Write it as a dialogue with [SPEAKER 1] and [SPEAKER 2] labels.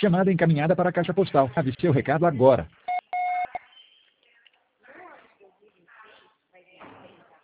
[SPEAKER 1] Chamada encaminhada para a caixa postal. Avise seu recado agora.